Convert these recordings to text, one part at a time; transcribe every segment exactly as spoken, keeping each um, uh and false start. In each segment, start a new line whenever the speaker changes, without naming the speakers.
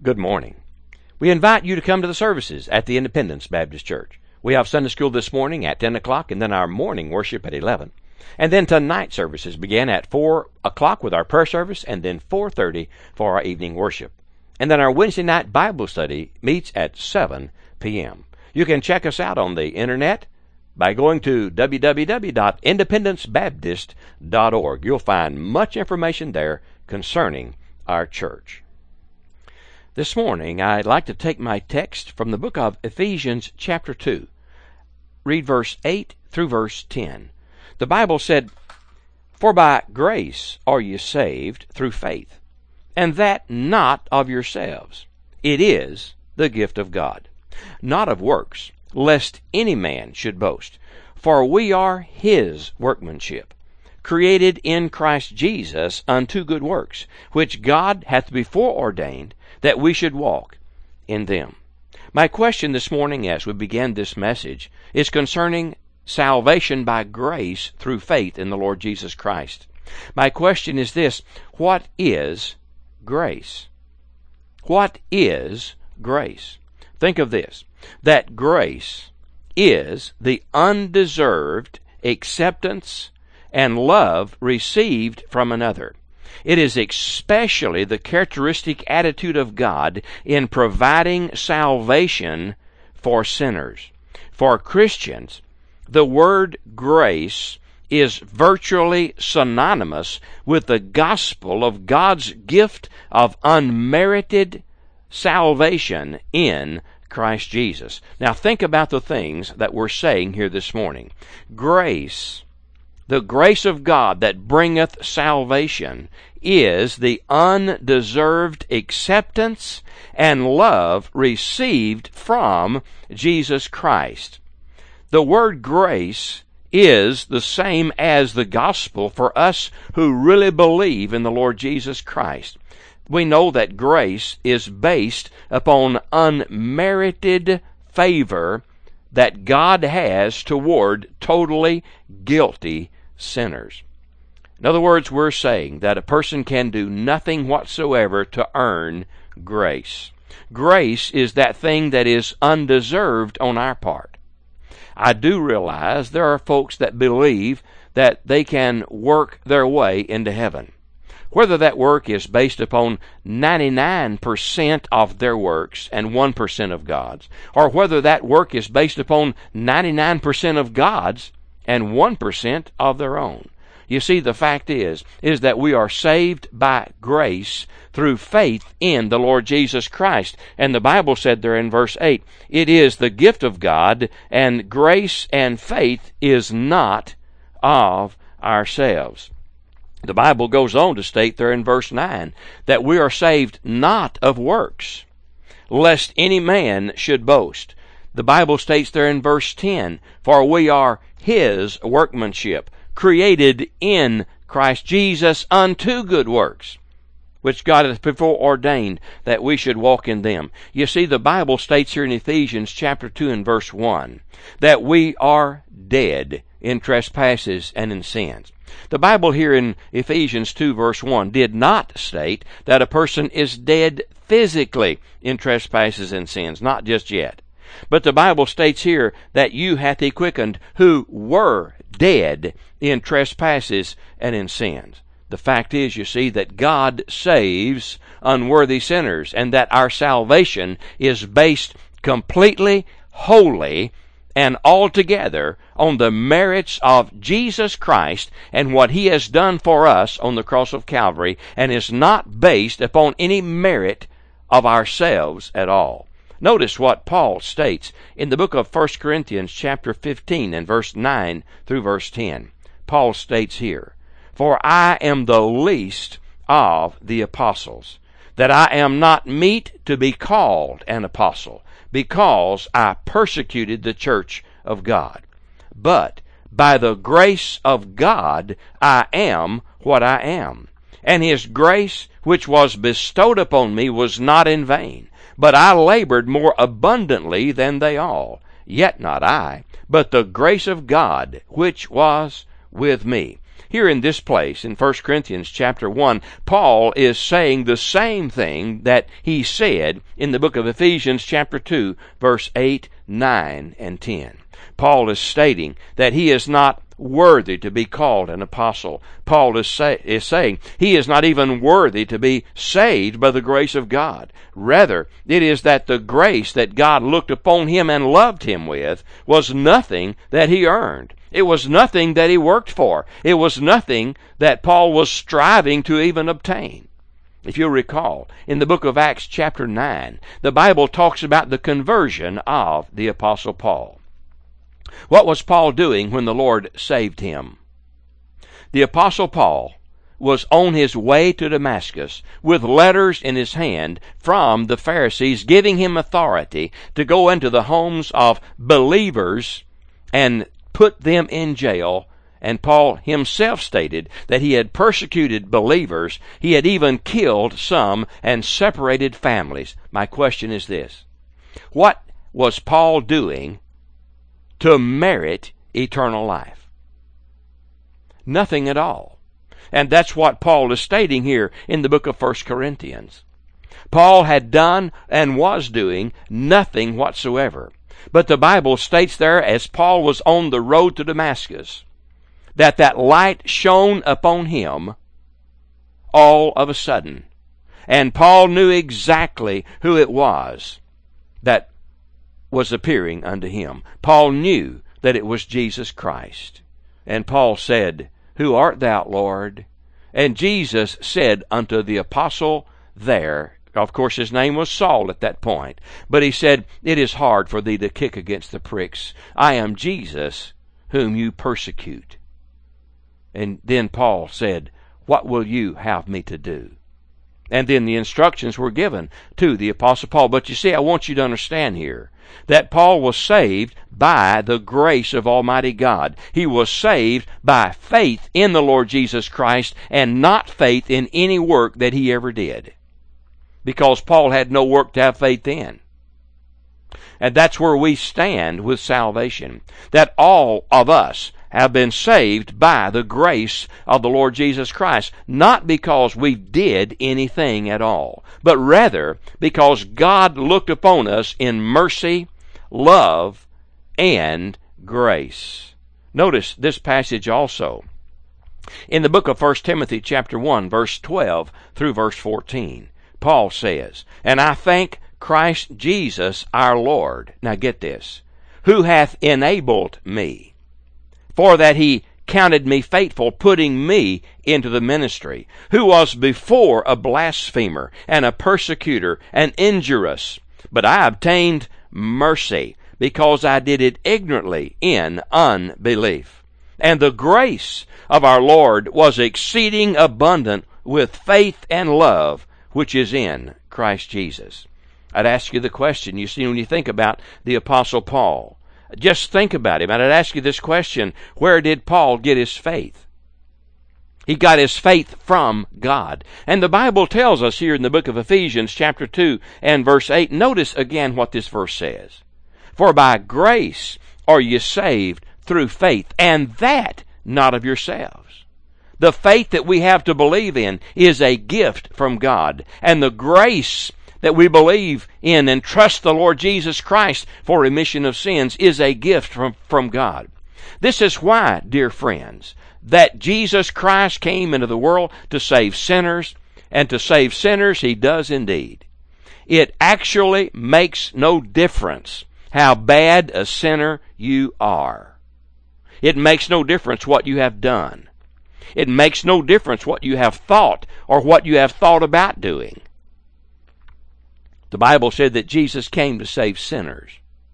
Good morning. We invite you to come to the services at the Independence Baptist Church. We have Sunday school this morning at ten o'clock, and then our morning worship at eleven. And then tonight services begin at four o'clock with our prayer service, and then four thirty for our evening worship. And then our Wednesday night Bible study meets at seven p.m. You can check us out on the internet by going to w w w dot independence baptist dot org. You'll find much information there concerning our church. This morning, I'd like to take my text from the book of Ephesians chapter two. Read verse eight through verse ten. The Bible said, "For by grace are ye saved through faith, and that not of yourselves. It is the gift of God, not of works, lest any man should boast. For we are his workmanship, created in Christ Jesus unto good works, which God hath before ordained that we should walk in them." My question this morning as we begin this message is concerning salvation by grace through faith in the Lord Jesus Christ. My question is this: what is grace? What is grace? Think of this, that grace is the undeserved acceptance and love received from another. It is especially the characteristic attitude of God in providing salvation for sinners. For Christians, the word grace is virtually synonymous with the gospel of God's gift of unmerited salvation in Christ Jesus. Now think about the things that we're saying here this morning. Grace, the grace of God that bringeth salvation, is the undeserved acceptance and love received from Jesus Christ. The word grace is the same as the gospel for us who really believe in the Lord Jesus Christ. We know that grace is based upon unmerited favor that God has toward totally guilty sinners. In other words, we're saying that a person can do nothing whatsoever to earn grace. Grace is that thing that is undeserved on our part. I do realize there are folks that believe that they can work their way into heaven. Whether that work is based upon ninety-nine percent of their works and one percent of God's, or whether that work is based upon ninety-nine percent of God's and one percent of their own. You see, the fact is, is that we are saved by grace through faith in the Lord Jesus Christ. And the Bible said there in verse eight, it is the gift of God, and grace and faith is not of ourselves. The Bible goes on to state there in verse nine that we are saved not of works, lest any man should boast. The Bible states there in verse ten, for we are his workmanship, created in Christ Jesus unto good works, which God hath before ordained that we should walk in them. You see, the Bible states here in Ephesians chapter two and verse one that we are dead in trespasses and in sins. The Bible here in Ephesians two verse one did not state that a person is dead physically in trespasses and sins, not just yet. But the Bible states here that you hath he quickened who were dead in trespasses and in sins. The fact is, you see, that God saves unworthy sinners, and that our salvation is based completely, wholly, and altogether on the merits of Jesus Christ and what he has done for us on the cross of Calvary, and is not based upon any merit of ourselves at all. Notice what Paul states in the book of First Corinthians chapter fifteen and verse nine through verse ten. Paul states here, for I am the least of the apostles, that I am not meet to be called an apostle, because I persecuted the church of God. But by the grace of God I am what I am. And his grace which was bestowed upon me was not in vain, but I labored more abundantly than they all. Yet not I, but the grace of God which was with me. here in this place, in First Corinthians chapter one, Paul is saying the same thing that he said in the book of Ephesians chapter two, verse eight, nine, and ten. Paul is stating that he is not worthy to be called an apostle. Paul is, say, is saying he is not even worthy to be saved by the grace of God. Rather, it is that the grace that God looked upon him and loved him with was nothing that he earned. It was nothing that he worked for. It was nothing that Paul was striving to even obtain. If you'll recall, in the book of Acts chapter nine, the Bible talks about the conversion of the Apostle Paul. What was Paul doing when the Lord saved him? The Apostle Paul was on his way to Damascus with letters in his hand from the Pharisees giving him authority to go into the homes of believers and put them in jail. And Paul himself stated that he had persecuted believers. He had even killed some and separated families. My question is this: what was Paul doing to merit eternal life? Nothing at all. And that's what Paul is stating here in the book of First Corinthians. Paul had done and was doing nothing whatsoever. But the Bible states there, as Paul was on the road to Damascus, that that light shone upon him all of a sudden. And Paul knew exactly who it was that was appearing unto him. Paul knew that it was Jesus Christ. And Paul said, "Who art thou, Lord?" And Jesus said unto the apostle there, of course his name was Saul at that point, but he said, "It is hard for thee to kick against the pricks. I am Jesus whom you persecute." And then Paul said, "What will you have me to do?" And then the instructions were given to the Apostle Paul. But you see, I want you to understand here that Paul was saved by the grace of Almighty God. He was saved by faith in the Lord Jesus Christ and not faith in any work that he ever did. Because Paul had no work to have faith in. And that's where we stand with salvation. That all of us have been saved by the grace of the Lord Jesus Christ, not because we did anything at all, but rather because God looked upon us in mercy, love, and grace. Notice this passage also in the book of First Timothy chapter one, verse twelve through verse fourteen. Paul says, "And I thank Christ Jesus our Lord," now get this, "who hath enabled me, for that he counted me faithful, putting me into the ministry, who was before a blasphemer, and a persecutor, and injurious. But I obtained mercy, because I did it ignorantly in unbelief. And the grace of our Lord was exceeding abundant with faith and love, which is in Christ Jesus." I'd ask you the question, you see, when you think about the Apostle Paul, just think about him. And I'd ask you this question: where did Paul get his faith? He got his faith from God. And the Bible tells us here in the book of Ephesians chapter two and verse eight, notice again what this verse says. "For by grace are ye saved through faith, and that not of yourselves." The faith that we have to believe in is a gift from God. And the grace that we believe in and trust the Lord Jesus Christ for remission of sins is a gift from, from God. This is why, dear friends, that Jesus Christ came into the world to save sinners, and to save sinners he does indeed. It actually makes no difference how bad a sinner you are. It makes no difference what you have done. It makes no difference what you have thought or what you have thought about doing. The Bible said that Jesus came to save sinners.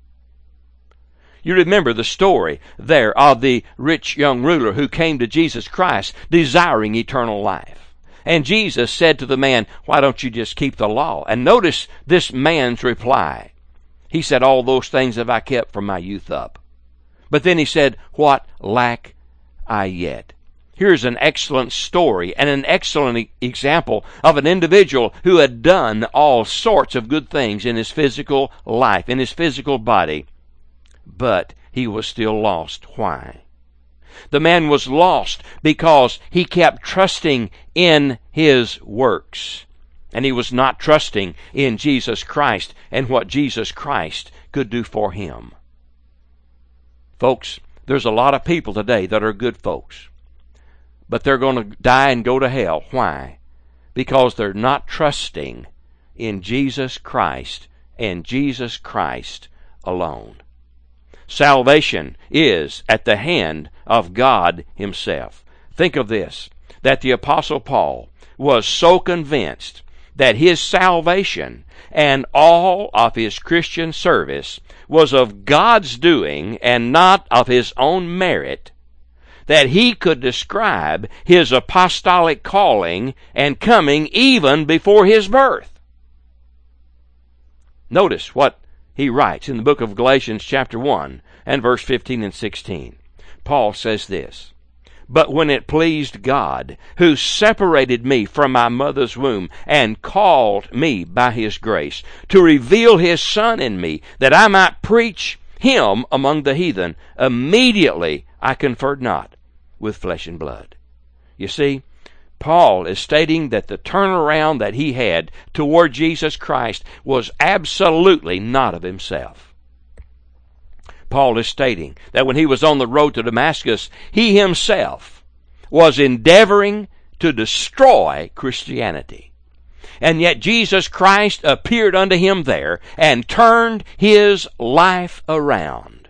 You remember the story there of the rich young ruler who came to Jesus Christ desiring eternal life. And Jesus said to the man, "Why don't you just keep the law?" And notice this man's reply. He said, "All those things have I kept from my youth up." But then he said, "What lack I yet?" Here's an excellent story and an excellent example of an individual who had done all sorts of good things in his physical life, in his physical body, but he was still lost. Why? The man was lost because he kept trusting in his works. And he was not trusting in Jesus Christ and what Jesus Christ could do for him. Folks, there's a lot of people today that are good folks, but they're going to die and go to hell. Why? Because they're not trusting in Jesus Christ and Jesus Christ alone. Salvation is at the hand of God Himself. Think of this, that the Apostle Paul was so convinced that his salvation and all of his Christian service was of God's doing and not of his own merit, that he could describe his apostolic calling and coming even before his birth. Notice what he writes in the book of Galatians chapter one and verse fifteen and sixteen. Paul says this, "But when it pleased God, who separated me from my mother's womb and called me by His grace, to reveal His Son in me, that I might preach Him among the heathen, immediately I conferred not with flesh and blood." You see, Paul is stating that the turnaround that he had toward Jesus Christ was absolutely not of himself. Paul is stating that when he was on the road to Damascus, he himself was endeavoring to destroy Christianity. And yet Jesus Christ appeared unto him there and turned his life around.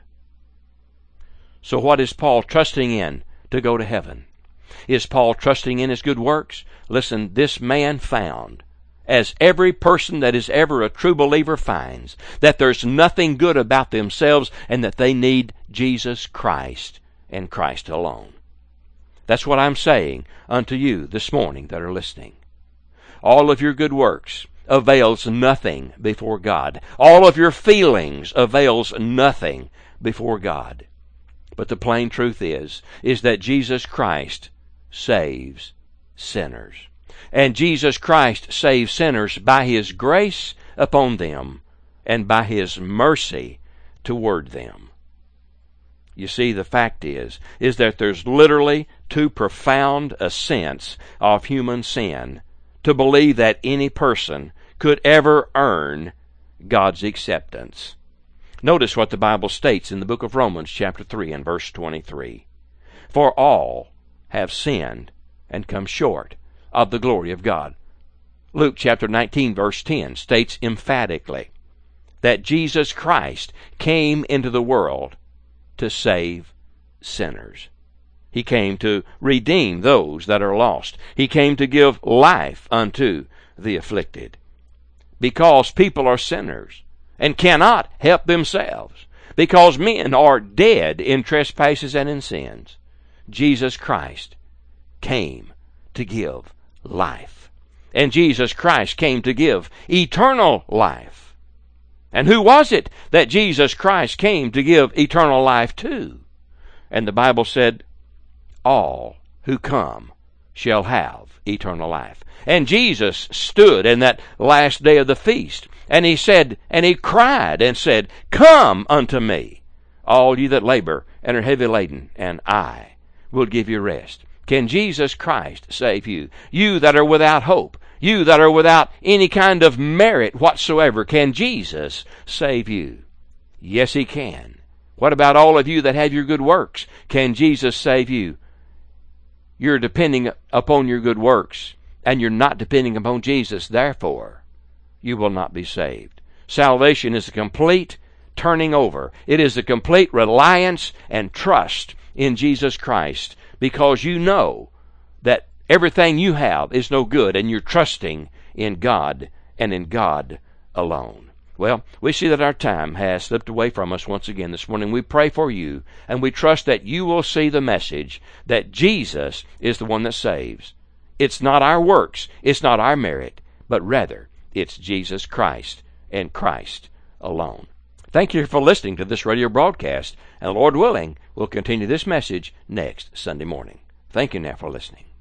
So what is Paul trusting in to go to heaven? Is Paul trusting in his good works? Listen, this man found, as every person that is ever a true believer finds, that there's nothing good about themselves and that they need Jesus Christ and Christ alone. That's what I'm saying unto you this morning that are listening. All of your good works avails nothing before God. All of your feelings avails nothing before God. But the plain truth is, is that Jesus Christ saves sinners. And Jesus Christ saves sinners by His grace upon them and by His mercy toward them. You see, the fact is, is that there's literally too profound a sense of human sin to believe that any person could ever earn God's acceptance. Notice what the Bible states in the book of Romans chapter three and verse twenty-three. "For all have sinned and come short of the glory of God." Luke chapter nineteen verse ten states emphatically that Jesus Christ came into the world to save sinners. He came to redeem those that are lost. He came to give life unto the afflicted. Because people are sinners and cannot help themselves, because men are dead in trespasses and in sins, Jesus Christ came to give life. And Jesus Christ came to give eternal life. And who was it that Jesus Christ came to give eternal life to? And the Bible said, all who come shall have eternal life. And Jesus stood in that last day of the feast, and He said, and He cried and said, "Come unto me, all ye that labor and are heavy laden, and I will give you rest." Can Jesus Christ save you? You that are without hope, you that are without any kind of merit whatsoever, can Jesus save you? Yes, He can. What about all of you that have your good works? Can Jesus save you? You're depending upon your good works, and you're not depending upon Jesus. Therefore, you will not be saved. Salvation is a complete turning over. It is a complete reliance and trust in Jesus Christ, because you know that everything you have is no good, and you're trusting in God and in God alone. Well, we see that our time has slipped away from us once again this morning. We pray for you, and we trust that you will see the message that Jesus is the one that saves. It's not our works, it's not our merit, but rather it's Jesus Christ and Christ alone. Thank you for listening to this radio broadcast, and Lord willing, we'll continue this message next Sunday morning. Thank you now for listening.